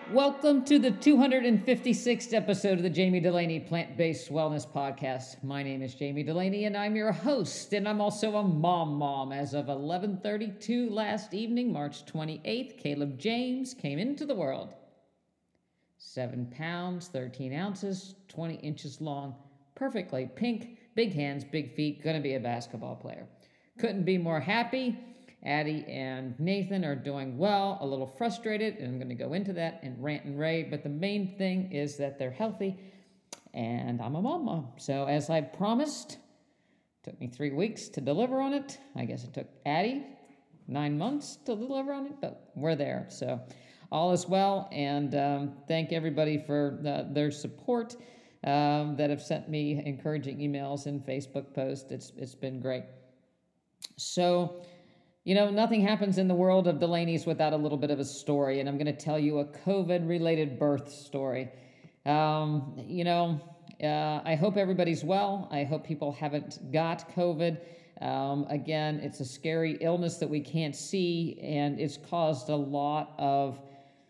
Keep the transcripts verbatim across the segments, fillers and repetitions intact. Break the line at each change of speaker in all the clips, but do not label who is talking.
Welcome to the two hundred fifty-sixth episode of the Jamie Delaney Plant-Based Wellness Podcast. My name is Jamie Delaney, and I'm your host, and I'm also a mom mom. As of eleven thirty-two last evening, March twenty-eighth, Caleb James came into the world. Seven pounds, thirteen ounces, twenty inches long, perfectly pink, big hands, big feet, gonna be a basketball player. Couldn't be more happy. Addie and Nathan are doing well, a little frustrated, and I'm going to go into that and rant and rave, but the main thing is that they're healthy, and I'm a mom mom. So as I promised, it took me three weeks to deliver on it. I guess it took Addie nine months to deliver on it, but we're there. So all is well, and um, thank everybody for the, their support um, that have sent me encouraging emails and Facebook posts. It's It's been great. So... You know, nothing happens in the world of Delaney's without a little bit of a story, and I'm going to tell you a COVID-related birth story. Um, you know, uh, I hope everybody's well. I hope people haven't got COVID. Um, again, it's a scary illness that we can't see, and it's caused a lot of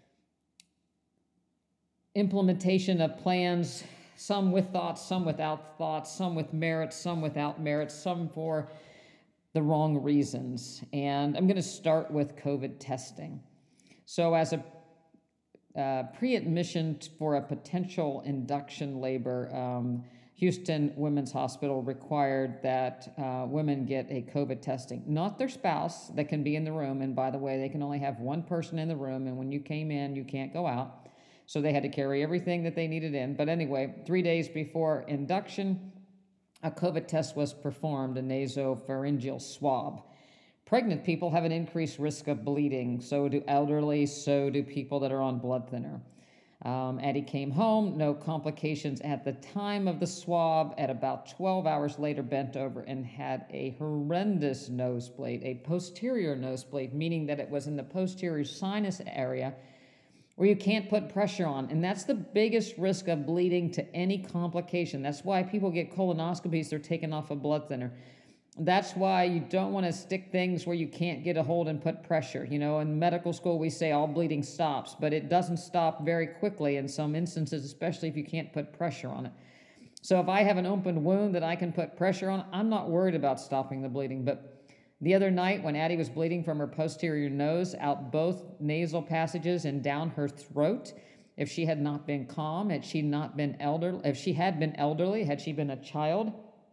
implementation of plans, some with thoughts, some without thoughts, some with merit, some without merit, some for the wrong reasons. And I'm going to start with COVID testing. So as a uh, pre-admission for a potential induction labor, um, Houston Women's Hospital required that uh, women get a COVID testing, not their spouse that can be in the room. And by the way, they can only have one person in the room. And when you came in, you can't go out. So they had to carry everything that they needed in. But anyway, three days before induction, a COVID test was performed, a nasopharyngeal swab. Pregnant people have an increased risk of bleeding. So do elderly, so do people that are on blood thinner. Um, Addie came home, no complications at the time of the swab. At about twelve hours later, bent over and had a horrendous nosebleed, a posterior nosebleed, meaning that it was in the posterior sinus area where you can't put pressure on. And that's the biggest risk of bleeding to any complication. That's why people get colonoscopies, they're taken off a blood thinner. That's why you don't want to stick things where you can't get a hold and put pressure. You know, in medical school, we say all bleeding stops, but it doesn't stop very quickly in some instances, especially if you can't put pressure on it. So if I have an open wound that I can put pressure on, I'm not worried about stopping the bleeding. But the other night, when Addie was bleeding from her posterior nose out both nasal passages and down her throat, if she had not been calm, had she not been elderly, if she had been elderly, had she been a child,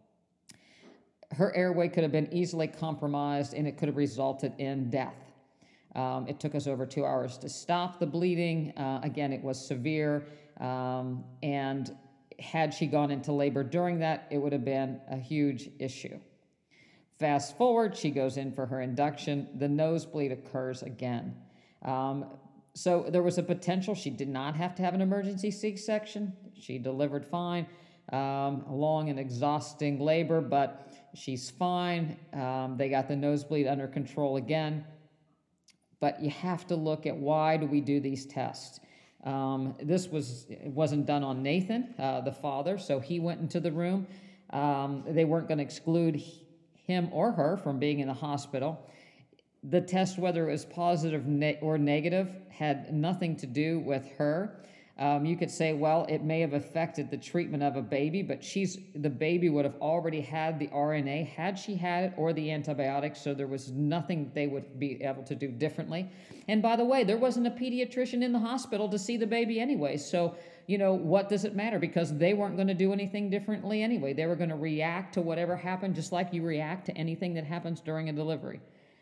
her airway could have been easily compromised and it could have resulted in death. Um, it took us over two hours to stop the bleeding. Uh, again, it was severe. Um, and had she gone into labor during that, it would have been a huge issue. Fast forward, she goes in for her induction. The nosebleed occurs again. Um, so there was a potential. She did not have to have an emergency C-section. She delivered fine, um, long and exhausting labor, but she's fine. Um, they got the nosebleed under control again. But you have to look at why do we do these tests. Um, this was it wasn't done on Nathan, uh, the father, so he went into the room. Um, they weren't going to exclude him or her from being in the hospital. The test, whether it was positive ne- or negative, had nothing to do with her. Um, you could say, well, it may have affected the treatment of a baby, but she's the baby would have already had the R N A had she had it, or the antibiotics, so there was nothing they would be able to do differently. And by the way, there wasn't a pediatrician in the hospital to see the baby anyway, so you know, what does it matter? Because they weren't going to do anything differently anyway. They were going to react to whatever happened, just like you react to anything that happens during a delivery.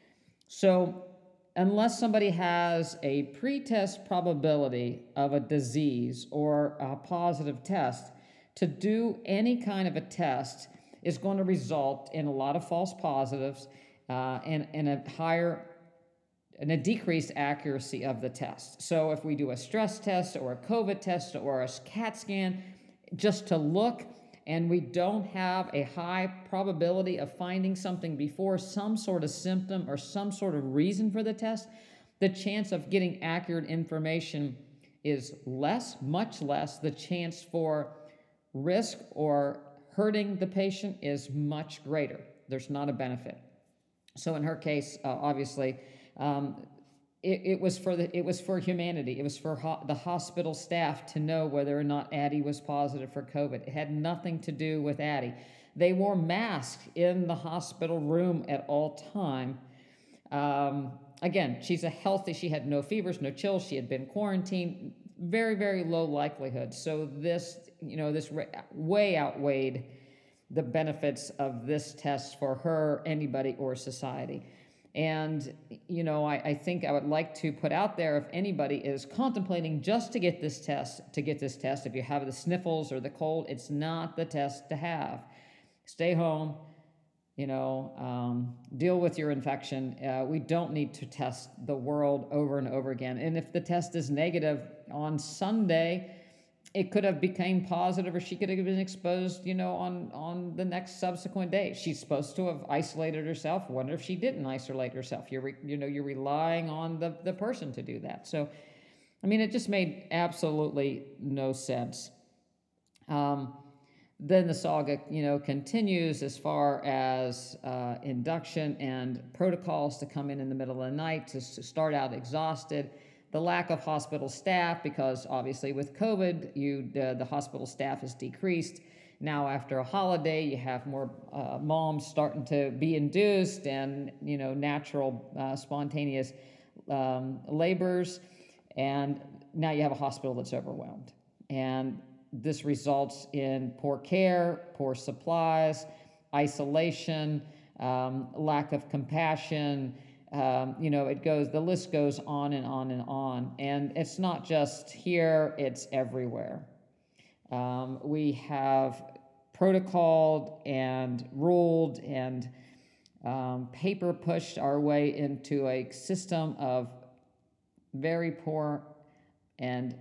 So unless somebody has a pre-test probability of a disease or a positive test, to do any kind of a test is going to result in a lot of false positives uh, and, and a higher and a decreased accuracy of the test. So if we do a stress test or a COVID test or a CAT scan, just to look, and we don't have a high probability of finding something before some sort of symptom or some sort of reason for the test, the chance of getting accurate information is less, much less. The chance for risk or hurting the patient is much greater. There's not a benefit. So in her case, uh, obviously, um, it, it was for the it was for humanity. It was for ho- the hospital staff to know whether or not Addie was positive for COVID. It had nothing to do with Addie. They wore masks in the hospital room at all time. Um, again, she's a healthy. She had no fevers, no chills. She had been quarantined. Very, very low likelihood. So this, you know, this way outweighed the benefits of this test for her, anybody, or society. And, you know, I, I think I would like to put out there, if anybody is contemplating just to get this test, to get this test, if you have the sniffles or the cold, it's not the test to have. Stay home, you know, um, deal with your infection. Uh, we don't need to test the world over and over again. And if the test is negative on Sunday, it could have become positive, or she could have been exposed, you know, on, on the next subsequent day. She's supposed to have isolated herself. Wonder if she didn't isolate herself. You're, re, you know, you're relying on the, the person to do that. So, I mean, it just made absolutely no sense. Um, then the saga, you know, continues as far as uh, induction and protocols to come in in the middle of the night, to, to start out exhausted. The lack of hospital staff, because obviously with COVID, you uh, the hospital staff has decreased. Now after a holiday, you have more uh, moms starting to be induced, and you know natural, uh, spontaneous um, labors, and now you have a hospital that's overwhelmed. And this results in poor care, poor supplies, isolation, um, lack of compassion. Um, you know, it goes, the list goes on and on and on. And it's not just here, it's everywhere. Um, we have protocoled and ruled and um, paper pushed our way into a system of very poor and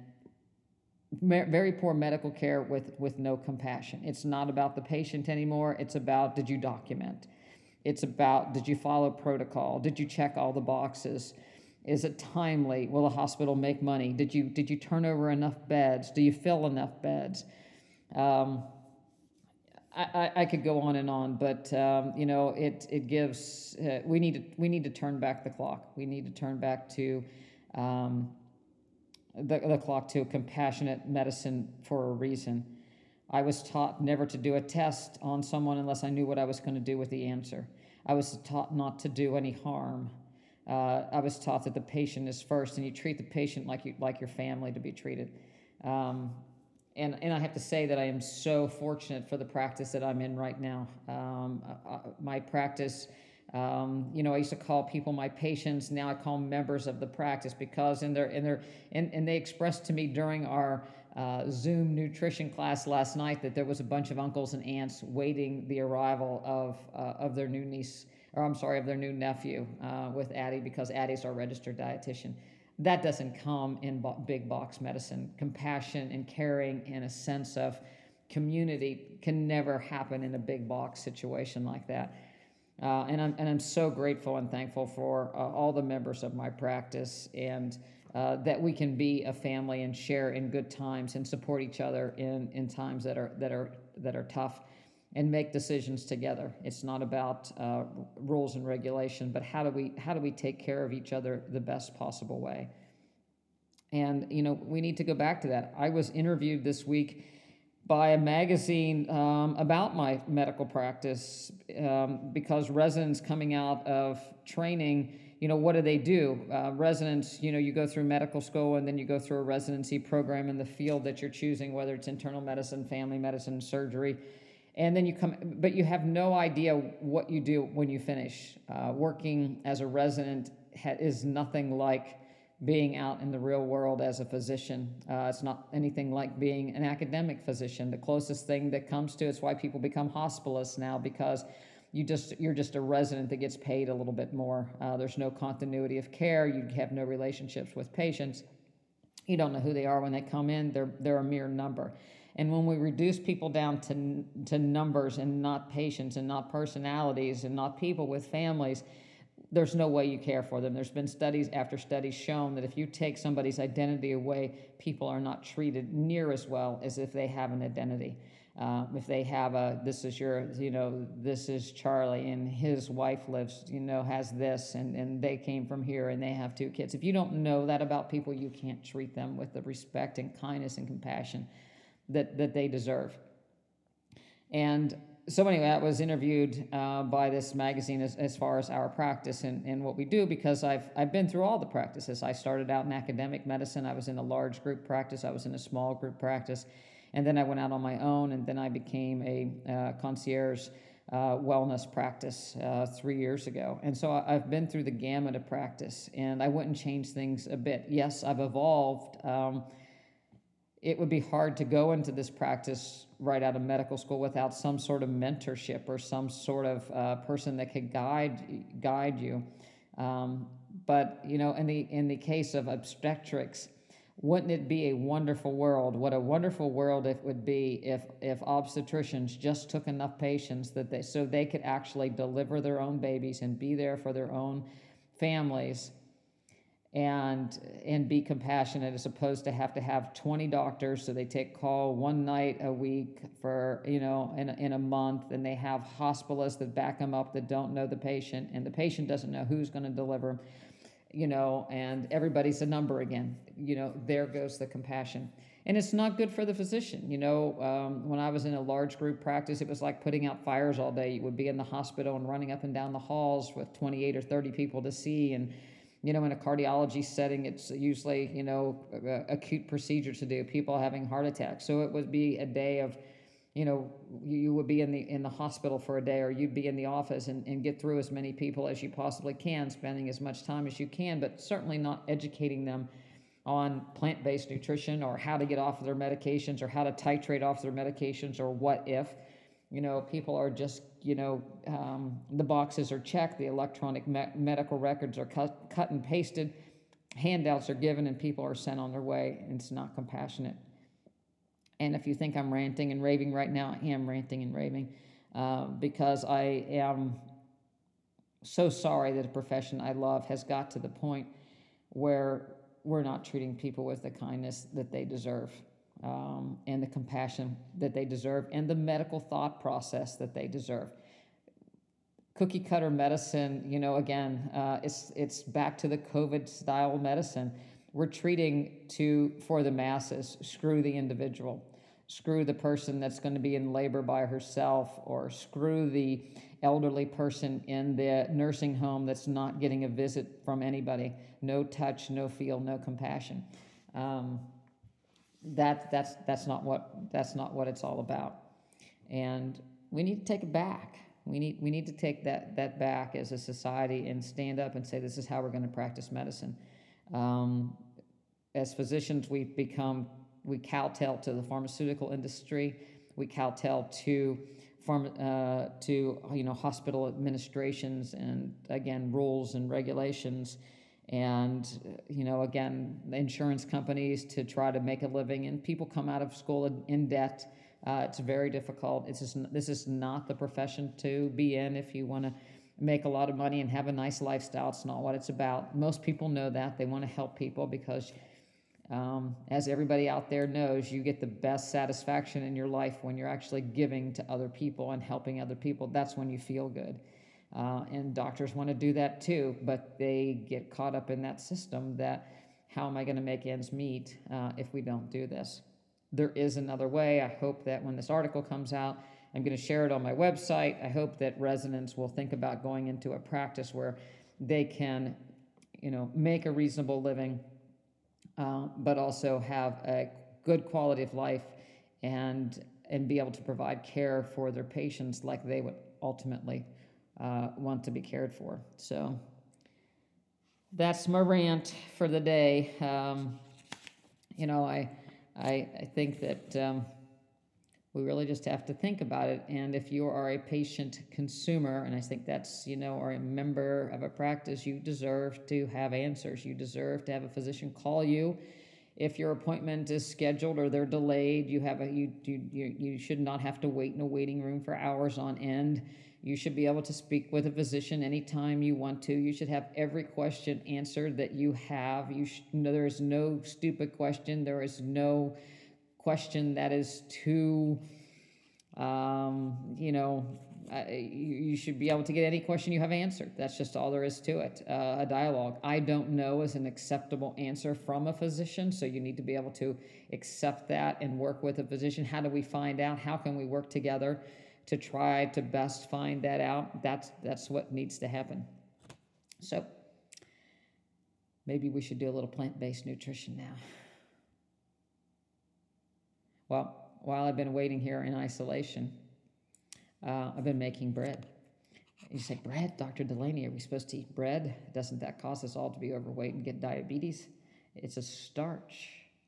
very poor medical care with, with no compassion. It's not about the patient anymore. It's about, did you document? It's about, did you follow protocol? Did you check all the boxes? Is it timely? Will the hospital make money? Did you did you turn over enough beds? Do you fill enough beds? Um, I, I, I could go on and on, but um, you know, it it gives. Uh, we need to we need to turn back the clock. We need to turn back to um, the the clock to compassionate medicine for a reason. I was taught never to do a test on someone unless I knew what I was going to do with the answer. I was taught not to do any harm. Uh, I was taught that the patient is first, and you treat the patient like you like your family to be treated. Um, and and I have to say that I am so fortunate for the practice that I'm in right now. Um, uh, my practice, um, you know, I used to call people my patients. Now I call them members of the practice, because in their in their and, and they expressed to me during our Uh, Zoom nutrition class last night that there was a bunch of uncles and aunts waiting the arrival of uh, of their new niece, or I'm sorry, of their new nephew uh, with Addie, because Addie's our registered dietitian. That doesn't come in bo- big box medicine. Compassion and caring and a sense of community can never happen in a big box situation like that. Uh, and I'm and I'm so grateful and thankful for uh, all the members of my practice, and Uh, that we can be a family and share in good times and support each other in, in times that are that are that are tough, and make decisions together. It's not about uh, rules and regulation, but how do we how do we take care of each other the best possible way? And you know, we need to go back to that. I was interviewed this week by a magazine um, about my medical practice, um, because residents coming out of training, you know, what do they do? Uh, residents, you know, you go through medical school, and then you go through a residency program in the field that you're choosing, whether it's internal medicine, family medicine, surgery, and then you come, but you have no idea what you do when you finish. Uh, working as a resident ha- is nothing like being out in the real world as a physician. Uh, it's not anything like being an academic physician. The closest thing that comes to it's why people become hospitalists now, because you just you're just a resident that gets paid a little bit more. Uh, there's no continuity of care. You have no relationships with patients. You don't know who they are when they come in. They're they're a mere number. And when we reduce people down to to numbers and not patients and not personalities and not people with families, there's no way you care for them. There's been studies after studies shown that if you take somebody's identity away, people are not treated near as well as if they have an identity. Uh, if they have a, this is your, you know, this is Charlie and his wife lives, you know, has this, and, and they came from here and they have two kids. If you don't know that about people, you can't treat them with the respect and kindness and compassion that, that they deserve. And so anyway, I was interviewed uh, by this magazine as, as far as our practice and, and what we do, because I've, I've been through all the practices. I started out in academic medicine. I was in a large group practice. I was in a small group practice. And then I went out on my own, and then I became a uh, concierge uh, wellness practice uh, three years ago. And so I've been through the gamut of practice, and I wouldn't change things a bit. Yes, I've evolved. Um, it would be hard to go into this practice right out of medical school without some sort of mentorship or some sort of uh, person that could guide guide you. Um, but you know, in the in the case of obstetrics, wouldn't it be a wonderful world? What a wonderful world it would be if if obstetricians just took enough patients that they so they could actually deliver their own babies and be there for their own families, and and be compassionate, as opposed to have to have twenty doctors. So they take call one night a week for, you know, in a, in a month, and they have hospitalists that back them up that don't know the patient, and the patient doesn't know who's going to deliver, you know, and everybody's a number again. You know, there goes the compassion. And it's not good for the physician. You know, um, when I was in a large group practice, it was like putting out fires all day. You would be in the hospital and running up and down the halls with twenty-eight or thirty people to see. And, you know, in a cardiology setting, it's usually, you know, a, acute procedure to do, people having heart attacks. So it would be a day of, you know, you would be in the in the hospital for a day, or you'd be in the office and, and get through as many people as you possibly can, spending as much time as you can, but certainly not educating them on plant-based nutrition, or how to get off of their medications, or how to titrate off their medications, or what if, you know, people are just, you know, um, the boxes are checked, the electronic me- medical records are cut, cut and pasted, handouts are given, and people are sent on their way, and it's not compassionate. And if you think I'm ranting and raving right now, I am ranting and raving uh, because I am so sorry that a profession I love has got to the point where we're not treating people with the kindness that they deserve, um, and the compassion that they deserve, and the medical thought process that they deserve. Cookie cutter medicine, you know, again, uh, it's it's back to the COVID style medicine. We're treating to for the masses. Screw the individual. Screw the person that's going to be in labor by herself, or screw the elderly person in the nursing home that's not getting a visit from anybody. No touch, no feel, no compassion. Um, that that's that's not what that's not what it's all about. And we need to take it back. We need we need to take that that back as a society and stand up and say, this is how we're going to practice medicine. Um, as physicians, we've become we kowtow to the pharmaceutical industry. We kowtow to Farm, uh, to you know hospital administrations, and again rules and regulations, and you know again insurance companies to try to make a living, and people come out of school in debt. Uh, it's very difficult. It's just, this is not the profession to be in if you want to make a lot of money and have a nice lifestyle. It's not what it's about. Most people know that. They want to help people because, Um, as everybody out there knows, you get the best satisfaction in your life when you're actually giving to other people and helping other people. That's when you feel good. Uh, and doctors want to do that too, but they get caught up in that system that, how am I going to make ends meet uh, if we don't do this? There is another way. I hope that when this article comes out, I'm going to share it on my website. I hope that residents will think about going into a practice where they can, you know, make a reasonable living, Uh, but also have a good quality of life, and and be able to provide care for their patients like they would ultimately uh, want to be cared for. So that's my rant for the day. Um, you know, I, I I think that um, we really just have to think about it. And if you are a patient consumer, and I think that's, you know, or a member of a practice, you deserve to have answers. You deserve to have a physician call you. If your appointment is scheduled or they're delayed, you have a you you you should not have to wait in a waiting room for hours on end. You should be able to speak with a physician anytime you want to. You should have every question answered that you have. You sh- no, there is no stupid question. There is no question that is too Um, you know, uh, you, you should be able to get any question you have answered. That's just all there is to it. Uh, a dialogue. I don't know is an acceptable answer from a physician, so you need to be able to accept that and work with a physician. How do we find out? How can we work together to try to best find that out? That's that's what needs to happen. So maybe we should do a little plant-based nutrition now. Well, while I've been waiting here in isolation, uh, I've been making bread. You say, bread? Doctor Delaney, are we supposed to eat bread? Doesn't that cause us all to be overweight and get diabetes? It's a starch.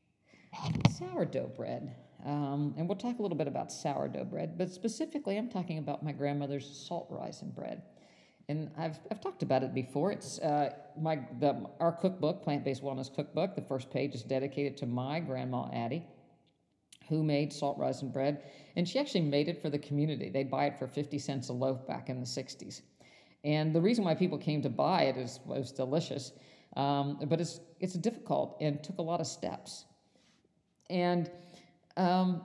Sourdough bread. Um, and we'll talk a little bit about sourdough bread, but specifically I'm talking about my grandmother's salt rising bread. And I've, I've talked about it before. It's uh, my the our cookbook, Plant-Based Wellness Cookbook. The first page is dedicated to my grandma, Addie, who made salt rising bread. And she actually made it for the community. They'd buy it for fifty cents a loaf back in the sixties. And the reason why people came to buy it is it was delicious, um, but it's it's difficult and took a lot of steps. And, um,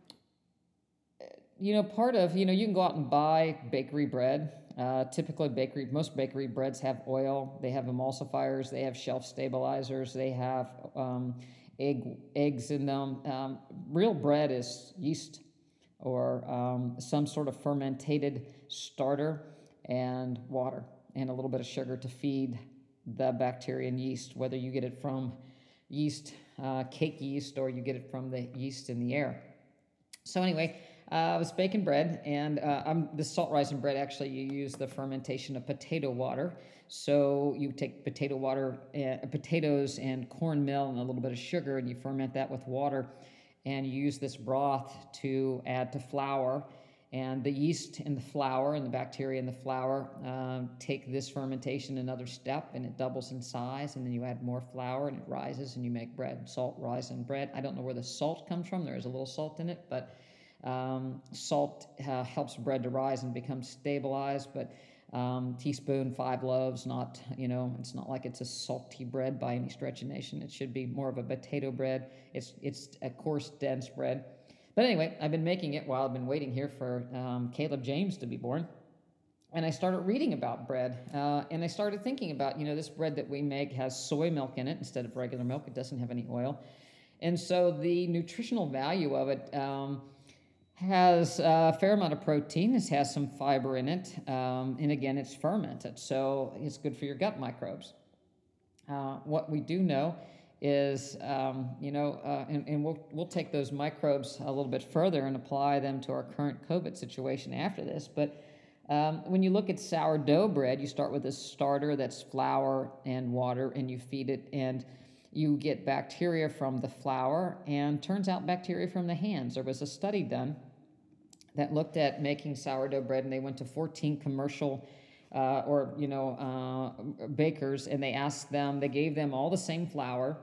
you know, part of, you know, you can go out and buy bakery bread. Uh, typically, bakery, most bakery breads have oil, they have emulsifiers, they have shelf stabilizers, they have um, egg eggs in them. Um, real bread is yeast or um, some sort of fermented starter and water and a little bit of sugar to feed the bacteria and yeast, whether you get it from yeast, uh, cake yeast, or you get it from the yeast in the air. So anyway, uh, I was baking bread, and uh, I'm, the salt rising bread, actually, you use the fermentation of potato water. So you take potato water, uh, potatoes and cornmeal and a little bit of sugar, and you ferment that with water, and you use this broth to add to flour. And the yeast in the flour and the bacteria in the flour um, take this fermentation another step, and it doubles in size, and then you add more flour, and it rises, and you make bread, salt rising bread. I don't know where the salt comes from. There is a little salt in it, but um, salt uh, helps bread to rise and become stabilized, but um, teaspoon, five loaves, not, you know, it's not like it's a salty bread by any stretch of nation. It should be more of a potato bread. It's, it's a coarse, dense bread. But anyway, I've been making it while I've been waiting here for um, Caleb James to be born. And I started reading about bread. Uh, and I started thinking about, you know, this bread that we make has soy milk in it instead of regular milk. It doesn't have any oil. And so the nutritional value of it um, has a fair amount of protein. It has some fiber in it. Um, and again, it's fermented. So it's good for your gut microbes. Uh, what we do know is, um, you know, uh, and, and we'll, we'll take those microbes a little bit further and apply them to our current COVID situation after this. But um, when you look at sourdough bread, you start with a starter that's flour and water, and you feed it, and you get bacteria from the flour, and turns out bacteria from the hands. There was a study done that looked at making sourdough bread, and they went to fourteen commercial Uh, or, you know, uh, bakers, and they asked them, they gave them all the same flour,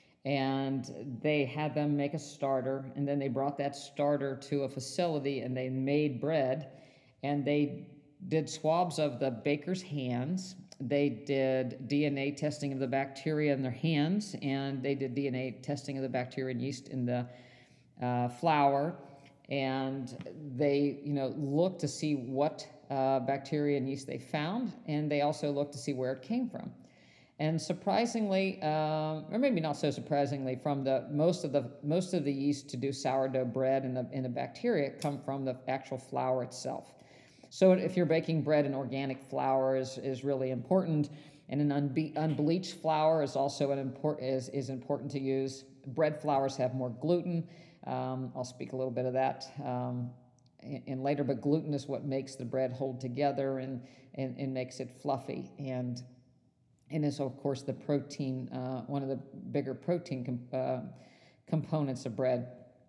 and they had them make a starter, and then they brought that starter to a facility, and they made bread, and they did swabs of the baker's hands. They did D N A testing of the bacteria in their hands, and they did D N A testing of the bacteria and yeast in the uh, flour, and they, you know, looked to see what uh, bacteria and yeast they found, and they also looked to see where it came from. And surprisingly, um, or maybe not so surprisingly, from the most of the most of the yeast to do sourdough bread and the and the bacteria come from the actual flour itself. So if you're baking bread, an organic flour is is really important, and an unbe- unbleached flour is also an important is is important to use. Bread flours have more gluten. Um, I'll speak a little bit of that um, in, in later, but gluten is what makes the bread hold together and and, and makes it fluffy, and and is of course the protein, uh, one of the bigger protein com- uh, components of bread.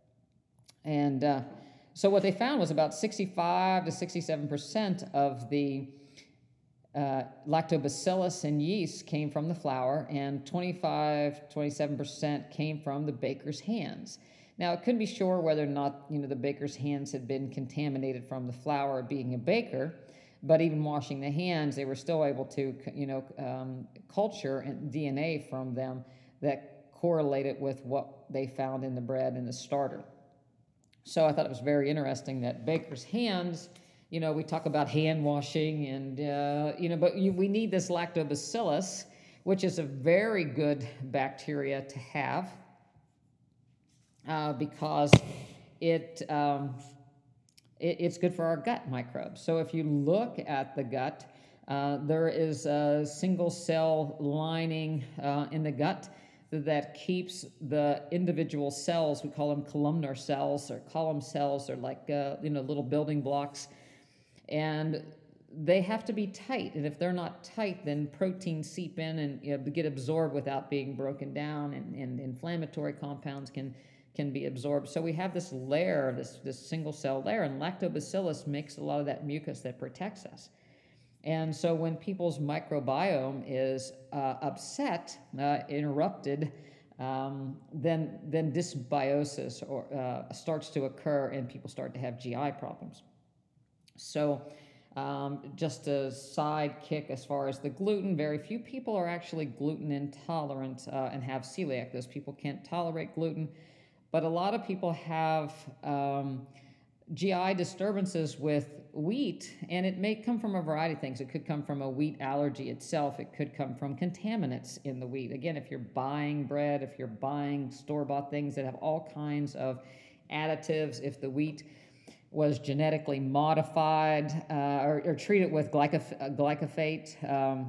And uh, so what they found was about sixty-five to sixty-seven percent of the uh, lactobacillus and yeast came from the flour, and twenty-five, twenty-seven percent came from the baker's hands. Now, it couldn't be sure whether or not, you know, the baker's hands had been contaminated from the flour being a baker, but even washing the hands, they were still able to, you know, um, culture and D N A from them that correlated with what they found in the bread and the starter. So I thought it was very interesting that baker's hands, you know, we talk about hand washing and, uh, you know, but you, we need this lactobacillus, which is a very good bacteria to have uh, because it, um, it, it's good for our gut microbes. So if you look at the gut, uh, there is a single cell lining uh, in the gut that keeps the individual cells, we call them columnar cells or column cells, they're like uh, you know little building blocks, and they have to be tight, and if they're not tight, then proteins seep in and you know, get absorbed without being broken down, and, and inflammatory compounds can can be absorbed. So we have this layer, this this single cell layer, and lactobacillus makes a lot of that mucus that protects us. And so when people's microbiome is uh, upset, uh, interrupted, um, then then dysbiosis or uh, starts to occur, and people start to have G I problems. So um, just a side kick as far as the gluten, very few people are actually gluten intolerant uh, and have celiac. Those people can't tolerate gluten, but a lot of people have um, G I disturbances with wheat, and it may come from a variety of things. It could come from a wheat allergy itself. It could come from contaminants in the wheat. Again, if you're buying bread, if you're buying store-bought things that have all kinds of additives, if the wheat was genetically modified uh, or, or treated with glycoph- uh, glyphosate, um,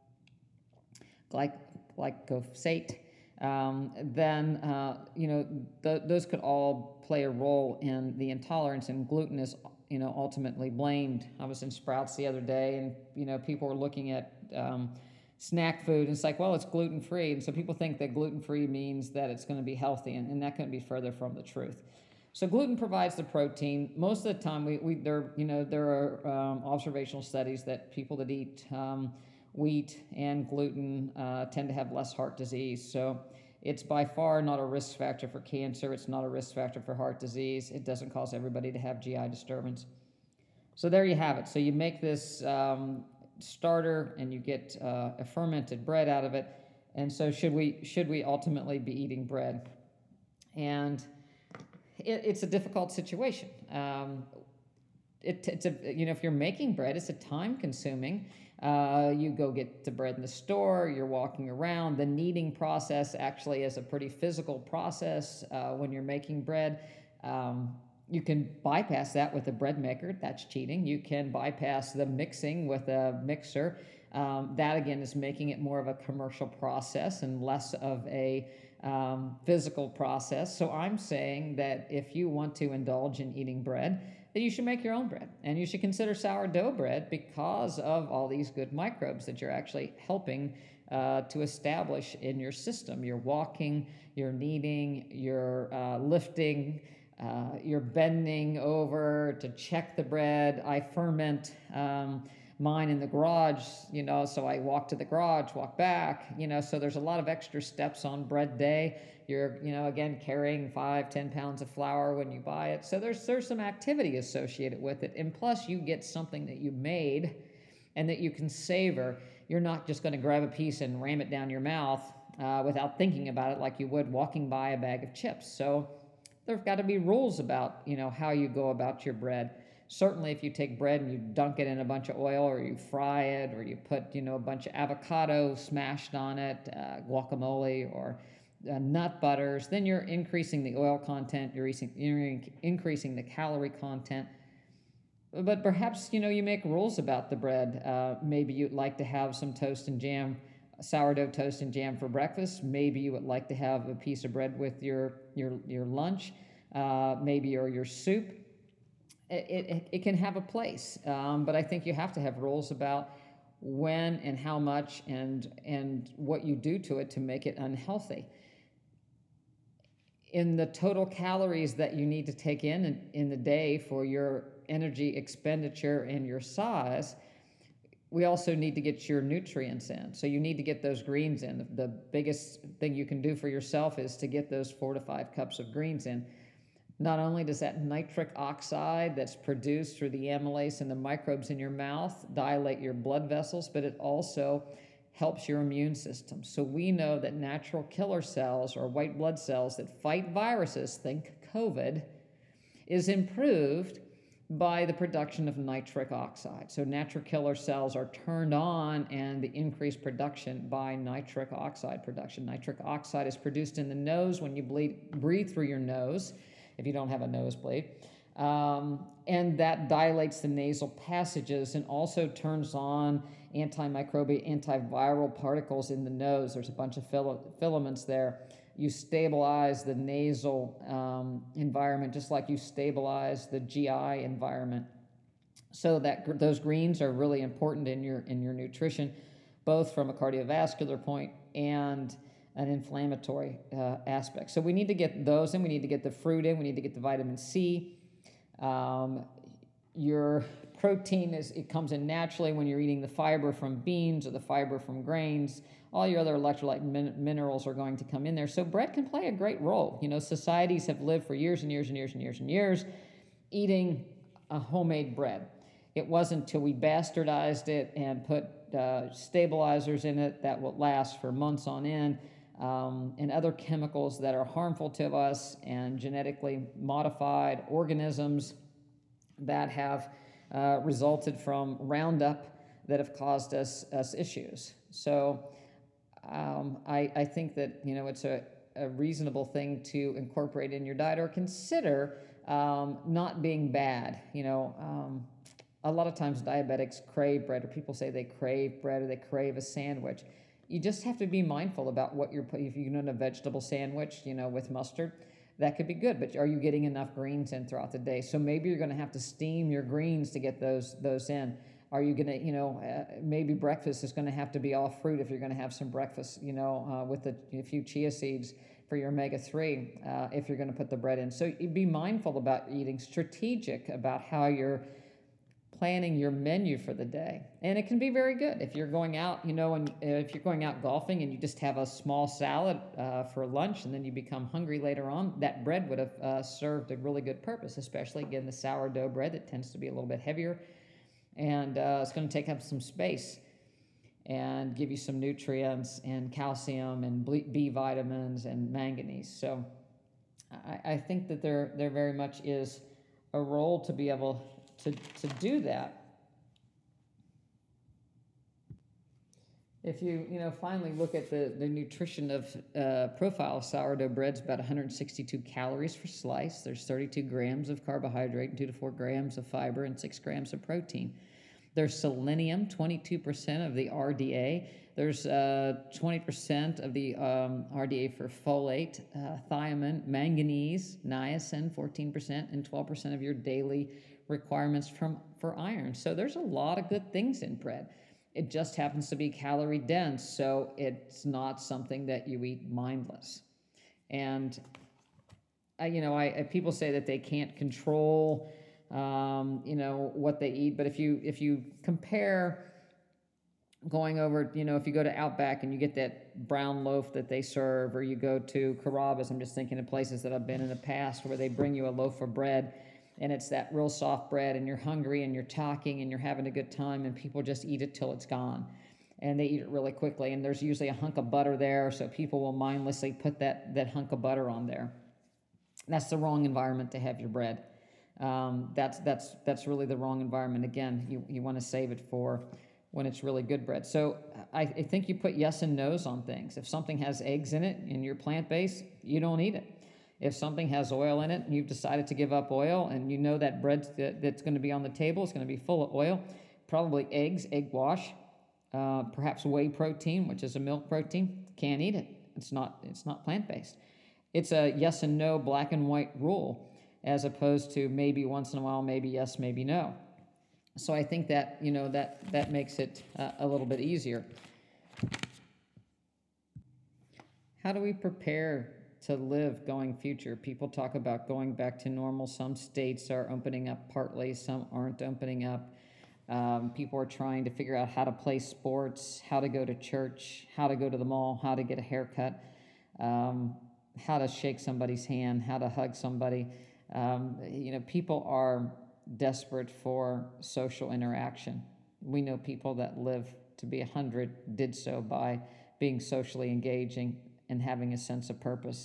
glyc- glyphosate, um, then uh, you know th- those could all play a role in the intolerance, and gluten is you know ultimately blamed. I was in Sprouts the other day, and you know people were looking at um, snack food, and it's like, well, it's gluten free, and so people think that gluten free means that it's going to be healthy, and, and that couldn't be further from the truth. So gluten provides the protein. Most of the time, we, we there you know there are um, observational studies that people that eat um, wheat and gluten uh, tend to have less heart disease. So it's by far not a risk factor for cancer. It's not a risk factor for heart disease. It doesn't cause everybody to have G I disturbance. So there you have it. So you make this um, starter, and you get uh, a fermented bread out of it. And so should we should we ultimately be eating bread? And it, it's a difficult situation. Um, it, it's a you know if you're making bread, it's a time consuming. Uh, you go get the bread in the store, you're walking around. The kneading process actually is a pretty physical process uh, when you're making bread. Um, you can bypass that with a bread maker. That's cheating. You can bypass the mixing with a mixer. Um, that, again, is making it more of a commercial process and less of a um, physical process. So I'm saying that if you want to indulge in eating bread, then you should make your own bread, and you should consider sourdough bread because of all these good microbes that you're actually helping uh, to establish in your system. You're walking, you're kneading, you're uh, lifting, uh, you're bending over to check the bread. I ferment um, mine in the garage, you know, so I walk to the garage, walk back, you know, so there's a lot of extra steps on bread day. You're, you know, again, carrying five, ten pounds of flour when you buy it. So there's there's some activity associated with it. And plus you get something that you made and that you can savor. You're not just going to grab a piece and ram it down your mouth uh, without thinking about it like you would walking by a bag of chips. So there've got to be rules about, you know, how you go about your bread. Certainly if you take bread and you dunk it in a bunch of oil, or you fry it, or you put, you know, a bunch of avocado smashed on it, uh, guacamole, or uh, nut butters, then you're increasing the oil content, you're, you're increasing the calorie content. But perhaps, you know, you make rules about the bread. Uh, maybe you'd like to have some toast and jam, sourdough toast and jam for breakfast. Maybe you would like to have a piece of bread with your your your lunch, uh, maybe, or your soup. It, it, it can have a place, um, but I think you have to have rules about when and how much and and what you do to it to make it unhealthy. In the total calories that you need to take in, in in the day for your energy expenditure and your size, we also need to get your nutrients in. So you need to get those greens in. The, the biggest thing you can do for yourself is to get those four to five cups of greens in. Not only does that nitric oxide that's produced through the amylase and the microbes in your mouth dilate your blood vessels, but it also helps your immune system. So we know that natural killer cells, or white blood cells that fight viruses, think COVID, is improved by the production of nitric oxide. So natural killer cells are turned on and the increased production by nitric oxide production. Nitric oxide is produced in the nose when you bleed, breathe through your nose, if you don't have a nosebleed. Um, and that dilates the nasal passages and also turns on antimicrobial, antiviral particles in the nose. There's a bunch of fil- filaments there. You stabilize the nasal um, environment just like you stabilize the G I environment. So that gr- those greens are really important in your in your nutrition, both from a cardiovascular point and an inflammatory uh, aspect. So we need to get those in. We need to get the fruit in. We need to get the vitamin C. Um, your protein is it comes in naturally when you're eating the fiber from beans or the fiber from grains. All your other electrolyte min- minerals are going to come in there. So bread can play a great role. You know, societies have lived for years and years and years and years and years eating a homemade bread. It wasn't until we bastardized it and put uh, stabilizers in it that will last for months on end, um, and other chemicals that are harmful to us, and genetically modified organisms that have uh, resulted from Roundup that have caused us, us issues. So um, I, I think that, you know, it's a, a reasonable thing to incorporate in your diet or consider um, not being bad. You know, um, a lot of times diabetics crave bread, or people say they crave bread or they crave a sandwich. You just have to be mindful about what you're putting. If you're doing a vegetable sandwich, you know, with mustard, that could be good, but are you getting enough greens in throughout the day? So maybe you're going to have to steam your greens to get those those in. Are you going to, you know, uh, maybe breakfast is going to have to be all fruit if you're going to have some breakfast, you know, uh, with a, a few chia seeds for your omega three uh, if you're going to put the bread in. So be mindful about eating, strategic about how you're planning your menu for the day. And it can be very good if you're going out, you know, and if you're going out golfing and you just have a small salad uh, for lunch and then you become hungry later on, that bread would have uh, served a really good purpose, especially, again, the sourdough bread that tends to be a little bit heavier, and uh, it's going to take up some space and give you some nutrients and calcium and B vitamins and manganese. So I, I think that there, there very much is a role to be able to, to do that. If you, you know, finally look at the, the nutrition of uh, profile sourdough bread's about one hundred sixty-two calories per slice. There's thirty-two grams of carbohydrate and two to four grams of fiber and six grams of protein. There's selenium, twenty-two percent of the R D A. There's uh, twenty percent of the um, R D A for folate, uh, thiamine, manganese, niacin, fourteen percent, and twelve percent of your daily requirements from for iron. So there's a lot of good things in bread. It just happens to be calorie dense, so it's not something that you eat mindless. And I, you know, I, I people say that they can't control, um, you know, what they eat. But if you if you compare going over, you know, if you go to Outback and you get that brown loaf that they serve, or you go to Carrabba's, I'm just thinking of places that I've been in the past where they bring you a loaf of bread, and it's that real soft bread, and you're hungry and you're talking and you're having a good time, and people just eat it till it's gone. And they eat it really quickly, and there's usually a hunk of butter there, so people will mindlessly put that, that hunk of butter on there. That's the wrong environment to have your bread. Um, that's that's that's really the wrong environment. Again, you, you want to save it for when it's really good bread. So I, I think you put yes and no's on things. If something has eggs in it and you're plant-based, you don't eat it. If something has oil in it and you've decided to give up oil, and you know that bread that, that's going to be on the table is going to be full of oil, probably eggs, egg wash, uh, perhaps whey protein, which is a milk protein, can't eat it. It's not, it's not plant-based. It's a yes and no, black and white rule, as opposed to maybe once in a while, maybe yes, maybe no. So I think that, you know, that, that makes it uh, a little bit easier. How do we prepare to live going future? People talk about going back to normal. Some states are opening up partly, some aren't opening up. Um, people are trying to figure out how to play sports, how to go to church, how to go to the mall, how to get a haircut, um, how to shake somebody's hand, how to hug somebody. Um, you know, people are desperate for social interaction. We know people that live to be one hundred did so by being socially engaging and having a sense of purpose.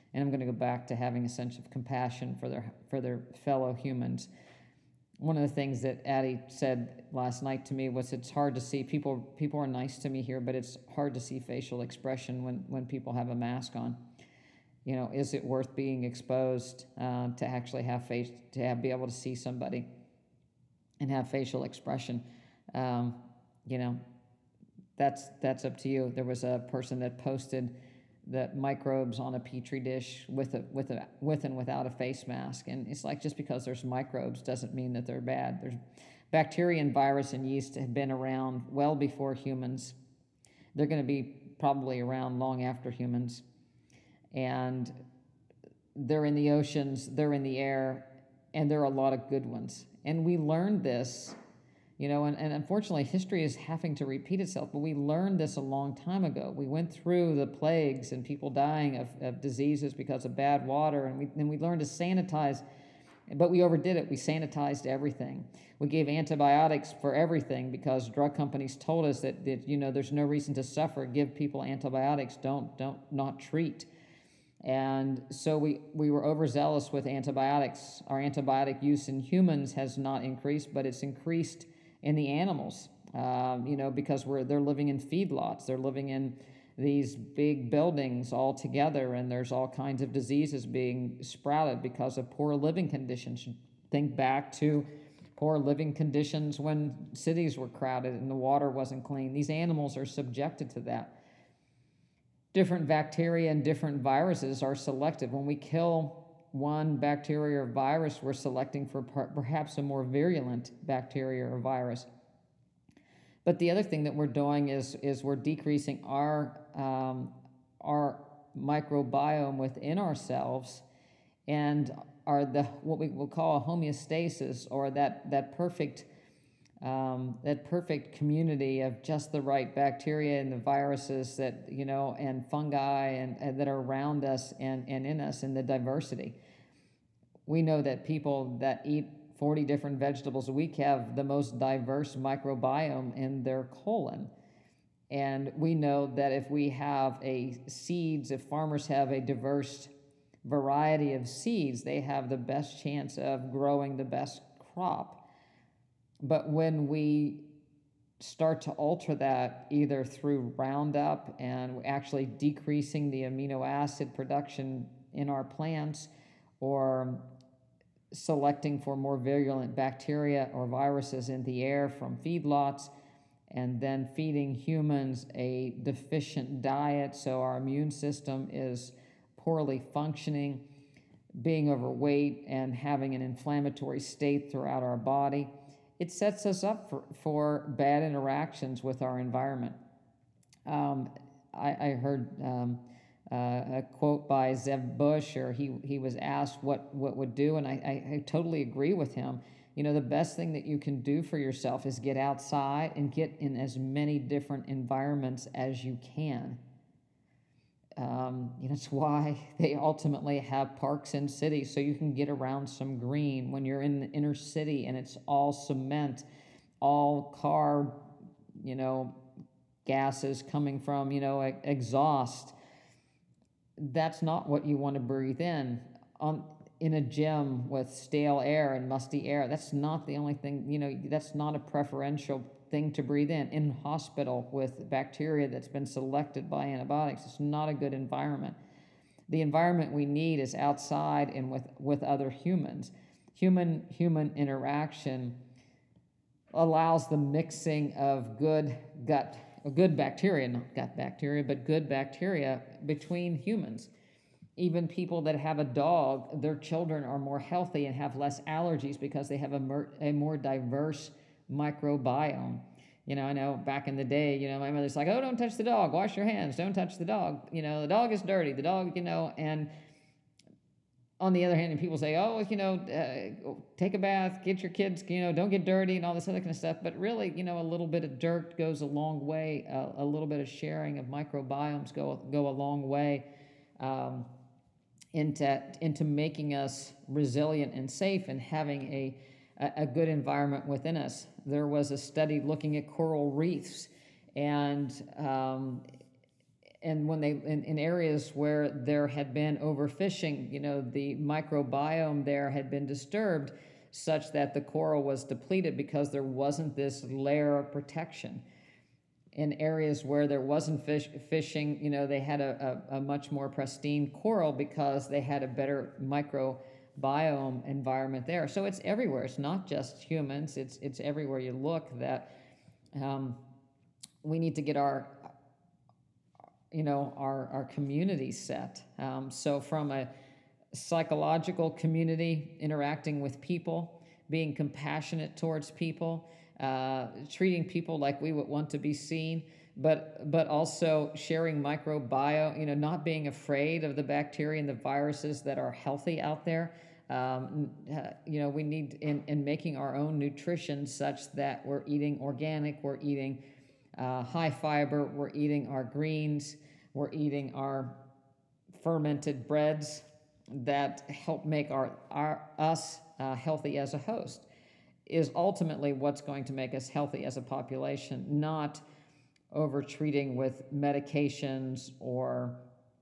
And I'm going to go back to having a sense of compassion for their for their fellow humans. One of the things that Addie said last night to me was, it's hard to see people people are nice to me here, but it's hard to see facial expression when when people have a mask on. You know, is it worth being exposed uh, to actually have face to have, be able to see somebody and have facial expression? Um, you know, that's that's up to you. There was a person that posted the microbes on a petri dish with a with a with and without a face mask, and it's like, just because there's microbes doesn't mean that they're bad. There's bacteria and virus and yeast have been around well before humans. They're going to be probably around long after humans, and they're in the oceans, they're in the air, and there are a lot of good ones. And we learned this. You know, and, and unfortunately, history is having to repeat itself, but we learned this a long time ago. We went through the plagues and people dying of, of diseases because of bad water, and we, and we learned to sanitize, but we overdid it. We sanitized everything. We gave antibiotics for everything because drug companies told us that, that you know, there's no reason to suffer. Give people antibiotics. Don't, don't not treat. And so we, we were overzealous with antibiotics. Our antibiotic use in humans has not increased, but it's increased in the animals, um, you know, because we're they're living in feedlots, they're living in these big buildings all together, and there's all kinds of diseases being sprouted because of poor living conditions. Think back to poor living conditions when cities were crowded and the water wasn't clean. These animals are subjected to that. Different bacteria and different viruses are selected. When we kill one bacteria or virus, we're selecting for per- perhaps a more virulent bacteria or virus. But the other thing that we're doing is is we're decreasing our um, our microbiome within ourselves, and are the what we will call a homeostasis, or that that perfect um, that perfect community of just the right bacteria and the viruses that, you know, and fungi and, and that are around us and, and in us, in the diversity. We know that people that eat forty different vegetables a week have the most diverse microbiome in their colon. And we know that if we have a seeds, if farmers have a diverse variety of seeds, they have the best chance of growing the best crop. But when we start to alter that, either through Roundup and actually decreasing the amino acid production in our plants, or selecting for more virulent bacteria or viruses in the air from feedlots, and then feeding humans a deficient diet so our immune system is poorly functioning, being overweight and having an inflammatory state throughout our body, it sets us up for, for bad interactions with our environment. Um, I, I heard um, uh, a quote by Zeb Bush, or he, he was asked what, what would do, and I, I, I totally agree with him. You know, the best thing that you can do for yourself is get outside and get in as many different environments as you can. Um, you know, it's why they ultimately have parks in cities, so you can get around some green. When you're in the inner city and it's all cement, all car, you know, gases coming from, you know, exhaust, that's not what you want to breathe in. On in a gym with stale air and musty air, that's not the only thing, you know, that's not a preferential thing to breathe in. In hospital with bacteria that's been selected by antibiotics, it's not a good environment. The environment we need is outside and with, with other humans. Human human interaction allows the mixing of good gut, good bacteria, not gut bacteria, but good bacteria between humans. Even people that have a dog, their children are more healthy and have less allergies because they have a, mer- a more diverse microbiome. You know, I know back in the day, you know, my mother's like, oh, don't touch the dog, wash your hands, don't touch the dog. You know, the dog is dirty, the dog, you know, and on the other hand, and people say, oh, you know, uh, take a bath, get your kids, you know, don't get dirty and all this other kind of stuff. But really, you know, a little bit of dirt goes a long way. Uh, a little bit of sharing of microbiomes go, go a long way. Um, into into making us resilient and safe and having a, a good environment within us. There was a study looking at coral reefs, and um, and when they in, in areas where there had been overfishing, you know, the microbiome there had been disturbed such that the coral was depleted because there wasn't this layer of protection. In areas where there wasn't fish, fishing, you know, they had a, a, a much more pristine coral because they had a better microbiome environment there. So it's everywhere. It's not just humans. It's it's everywhere you look that um, we need to get our, you know, our our community set. Um, so from a psychological community, interacting with people, being compassionate towards people, uh, treating people like we would want to be seen, but but also sharing microbiome, you know, not being afraid of the bacteria and the viruses that are healthy out there. Um, uh, you know, we need in, in making our own nutrition such that we're eating organic, we're eating uh, high fiber, we're eating our greens, we're eating our fermented breads that help make our, our us uh, healthy as a host, is ultimately what's going to make us healthy as a population, not over treating with medications or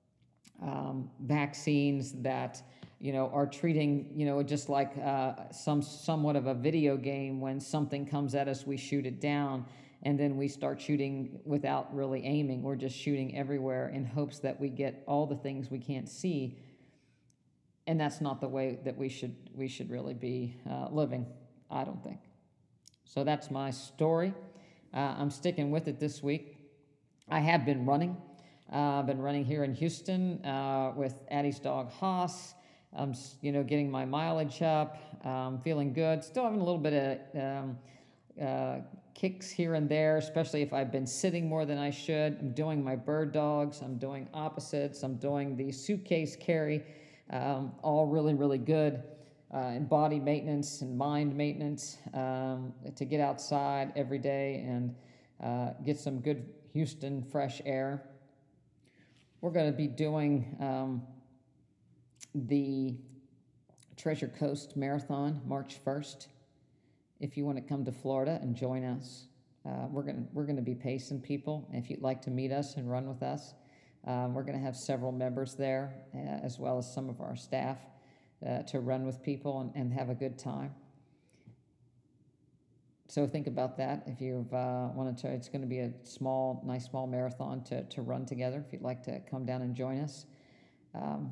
um, vaccines that, you know, are treating, you know, just like uh, some somewhat of a video game. When something comes at us, we shoot it down, and then we start shooting without really aiming. We're just shooting everywhere in hopes that we get all the things we can't see, and that's not the way that we should we should really be uh, living, I don't think. So that's my story. Uh, I'm sticking with it this week. I have been running. Uh, I've been running here in Houston uh, with Addie's dog Haas. I'm, you know, getting my mileage up. Um, feeling good. Still having a little bit of um, uh, kicks here and there, especially if I've been sitting more than I should. I'm doing my bird dogs. I'm doing opposites. I'm doing the suitcase carry. Um, all really, really good. Uh, and body maintenance and mind maintenance, um, to get outside every day and uh, get some good Houston fresh air. We're going to be doing um, the Treasure Coast Marathon March first. If you want to come to Florida and join us, uh, we're going we're going to be pacing people. If you'd like to meet us and run with us, um, we're going to have several members there, uh, as well as some of our staff. Uh, to run with people and, and have a good time. So think about that. If you've uh, wanted to, it's going to be a small, nice small marathon to, to run together. If you'd like to come down and join us, um,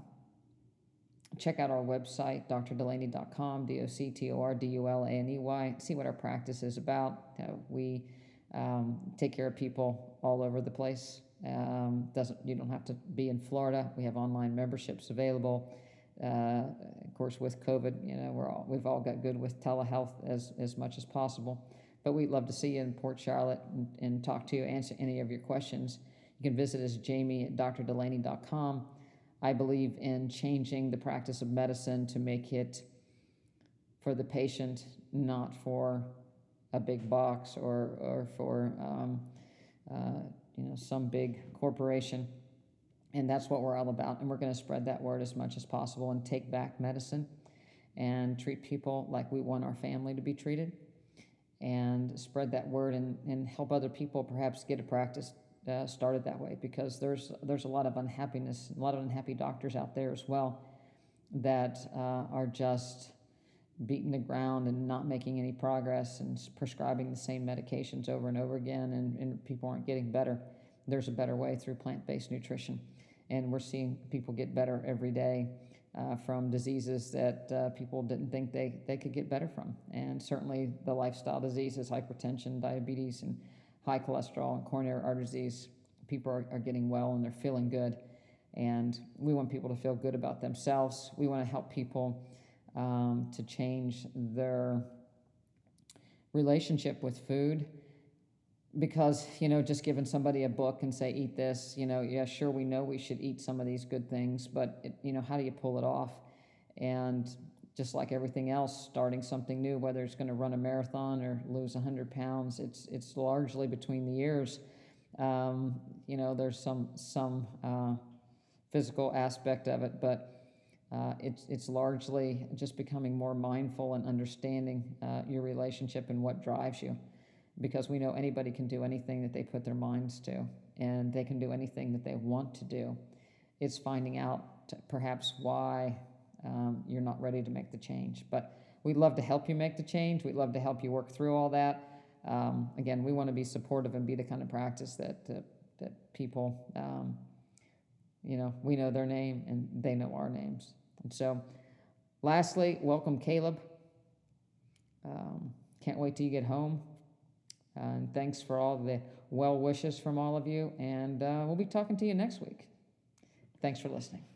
check out our website, d r delaney dot com, D O C T O R D U L A N E Y. See what our practice is about. Uh, we um, take care of people all over the place. Um, doesn't you don't have to be in Florida. We have online memberships available. Uh, of course, with COVID, you know, we're all, we've all got good with telehealth as, as much as possible. But we'd love to see you in Port Charlotte and, and talk to you, answer any of your questions. You can visit us, Jamie, at d r delaney dot com. I believe in changing the practice of medicine to make it for the patient, not for a big box or, or for um, uh, you know, some big corporation. And that's what we're all about. And we're going to spread that word as much as possible and take back medicine and treat people like we want our family to be treated, and spread that word and, and help other people perhaps get a practice uh, started that way, because there's there's a lot of unhappiness, a lot of unhappy doctors out there as well that uh, are just beating the ground and not making any progress and prescribing the same medications over and over again, and, and people aren't getting better. There's a better way through plant-based nutrition. And we're seeing people get better every day uh, from diseases that uh, people didn't think they, they could get better from. And certainly the lifestyle diseases, hypertension, diabetes, and high cholesterol and coronary artery disease, people are, are getting well and they're feeling good. And we want people to feel good about themselves. We want to help people um, to change their relationship with food. Because, you know, just giving somebody a book and say, eat this, you know, yeah, sure, we know we should eat some of these good things, but, it, you know, how do you pull it off? And just like everything else, starting something new, whether it's going to run a marathon or lose one hundred pounds, it's it's largely between the ears. Um, you know, there's some some uh, physical aspect of it, but uh, it's, it's largely just becoming more mindful and understanding uh, your relationship and what drives you. because we know anybody can do anything that they put their minds to, and they can do anything that they want to do. It's finding out perhaps why um, you're not ready to make the change. But we'd love to help you make the change. We'd love to help you work through all that. Um, again, we want to be supportive and be the kind of practice that that, that people, um, you know, we know their name and they know our names. And so, lastly, welcome Caleb. Um, can't wait till you get home. Uh, and thanks for all the well wishes from all of you. And uh, we'll be talking to you next week. Thanks for listening.